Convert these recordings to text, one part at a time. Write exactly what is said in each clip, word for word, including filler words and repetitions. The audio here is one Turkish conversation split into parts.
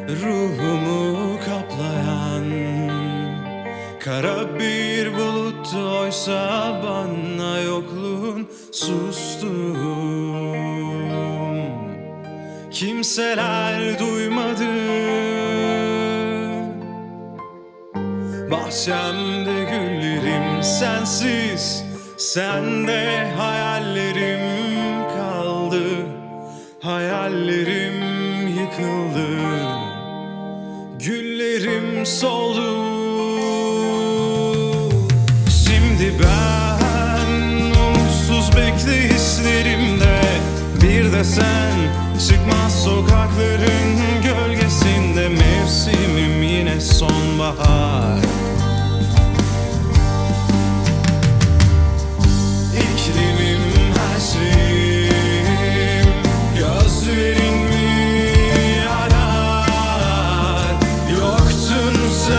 Ruhumu kaplayan kara bir bulut, oysa bana yokluğun sustum. Kimseler duymadı, bahçemde güllerim sensiz, sende hayallerim kaldı. Hayallerim yıkıldı, güllerim soldu. Şimdi ben umutsuz bekleyişlerimde, bir de sen çıkmaz sokakların gölgesinde. Mevsimim yine sonbahar, iklimim her şeyim. Gözlerin mi arar, yoktun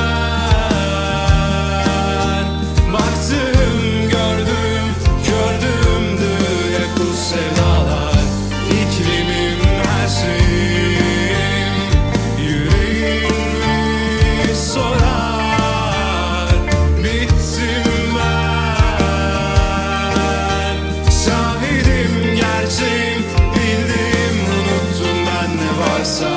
sen. Baktım gördüm, gördümdü hep bu sevdalar. İklimim her şeyim, yüreğin mi sorar. Bittim ben, şahidim gerçeğim, bildim unuttum ben ne varsa.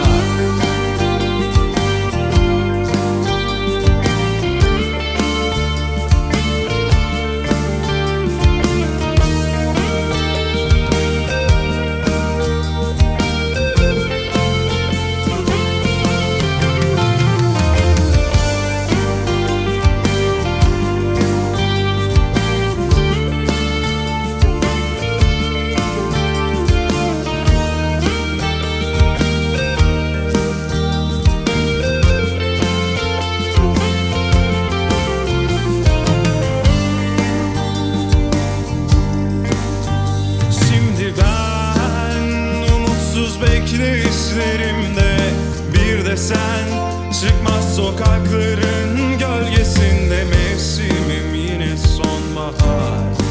Bekleyişlerimde, bir de sen çıkmaz sokakların gölgesinde. Mevsimim yine sonbahar.